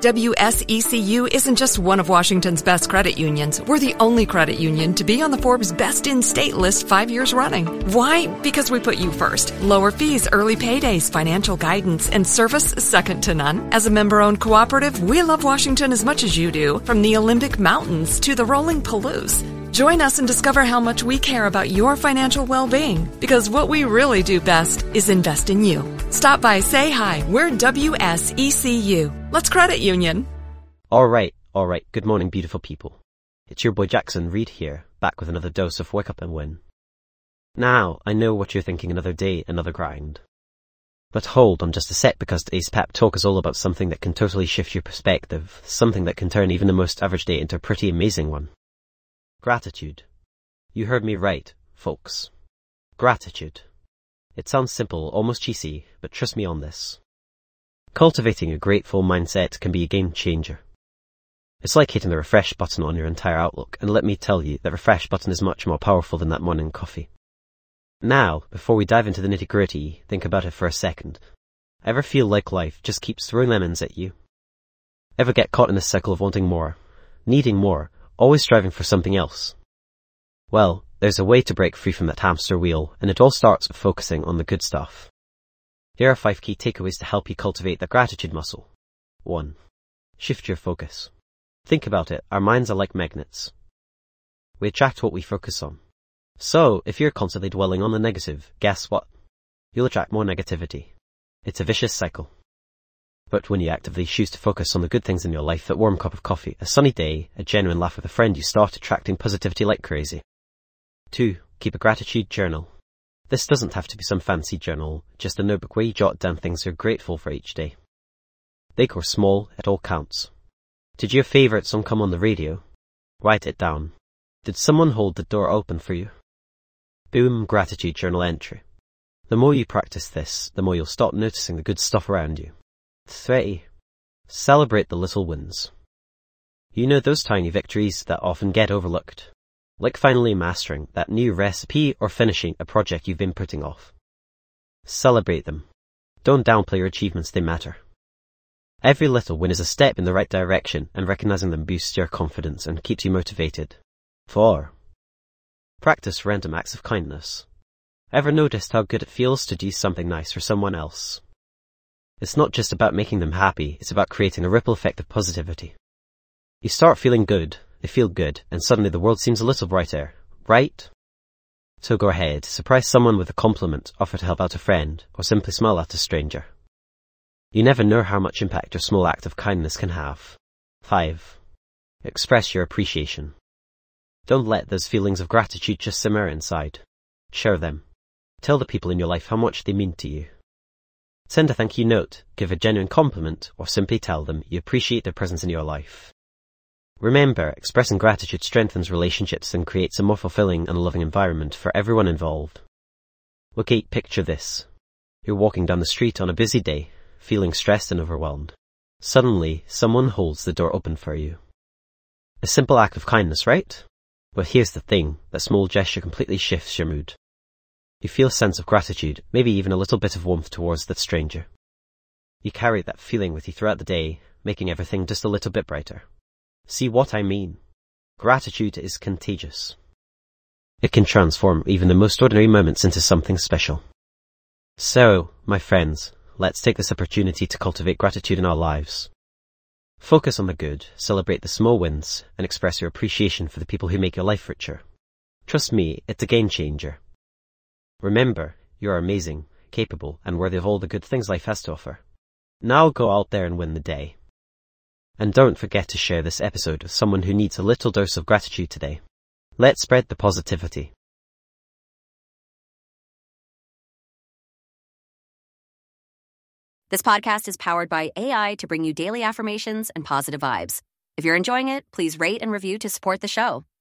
WSECU isn't just one of Washington's best credit unions. We're the only credit union to be on the Forbes Best in State list 5 years running. Why? Because we put you first. Lower fees, early paydays, financial guidance, and service second to none. As a member-owned cooperative, we love Washington as much as you do, from the Olympic Mountains to the rolling Palouse. Join us and discover how much we care about your financial well-being, because what we really do best is invest in you. Stop by, say hi. We're WSECU. Let's credit union. All right. Good morning, beautiful people. It's your boy Jackson Reed here, back with another dose of Wake Up and Win. Now, I know what you're thinking, another day, another grind. But hold on just a sec, because today's pep talk is all about something that can totally shift your perspective, something that can turn even the most average day into a pretty amazing one. Gratitude. You heard me right, folks. Gratitude. It sounds simple, almost cheesy, but trust me on this. Cultivating a grateful mindset can be a game changer. It's like hitting the refresh button on your entire outlook, and let me tell you, the refresh button is much more powerful than that morning coffee. Now, before we dive into the nitty-gritty, think about it for a second. Ever feel like life just keeps throwing lemons at you? Ever get caught in this cycle of wanting more, needing more, always striving for something else? Well, there's a way to break free from that hamster wheel, and it all starts with focusing on the good stuff. Here are 5 key takeaways to help you cultivate the gratitude muscle. 1. Shift your focus. Think about it, our minds are like magnets. We attract what we focus on. So, if you're constantly dwelling on the negative, guess what? You'll attract more negativity. It's a vicious cycle. But when you actively choose to focus on the good things in your life, that warm cup of coffee, a sunny day, a genuine laugh with a friend, you start attracting positivity like crazy. 2. Keep a gratitude journal. This doesn't have to be some fancy journal, just a notebook where you jot down things you're grateful for each day. Big or small, it all counts. Did your favourite song come on the radio? Write it down. Did someone hold the door open for you? Boom, gratitude journal entry. The more you practice this, the more you'll start noticing the good stuff around you. 3. Celebrate the little wins. You know, those tiny victories that often get overlooked. Like finally mastering that new recipe or finishing a project you've been putting off. Celebrate them. Don't downplay your achievements, they matter. Every little win is a step in the right direction, and recognizing them boosts your confidence and keeps you motivated. 4. Practice random acts of kindness. Ever noticed how good it feels to do something nice for someone else? It's not just about making them happy, it's about creating a ripple effect of positivity. You start feeling good, they feel good, and suddenly the world seems a little brighter, right? So go ahead, surprise someone with a compliment, offer to help out a friend, or simply smile at a stranger. You never know how much impact your small act of kindness can have. 5. Express your appreciation. Don't let those feelings of gratitude just simmer inside. Share them. Tell the people in your life how much they mean to you. Send a thank you note, give a genuine compliment, or simply tell them you appreciate their presence in your life. Remember, expressing gratitude strengthens relationships and creates a more fulfilling and loving environment for everyone involved. Okay, picture this. You're walking down the street on a busy day, feeling stressed and overwhelmed. Suddenly, someone holds the door open for you. A simple act of kindness, right? But here's the thing, that small gesture completely shifts your mood. You feel a sense of gratitude, maybe even a little bit of warmth towards that stranger. You carry that feeling with you throughout the day, making everything just a little bit brighter. See what I mean? Gratitude is contagious. It can transform even the most ordinary moments into something special. So, my friends, let's take this opportunity to cultivate gratitude in our lives. Focus on the good, celebrate the small wins, and express your appreciation for the people who make your life richer. Trust me, it's a game changer. Remember, you're amazing, capable, and worthy of all the good things life has to offer. Now go out there and win the day. And don't forget to share this episode with someone who needs a little dose of gratitude today. Let's spread the positivity. This podcast is powered by AI to bring you daily affirmations and positive vibes. If you're enjoying it, please rate and review to support the show.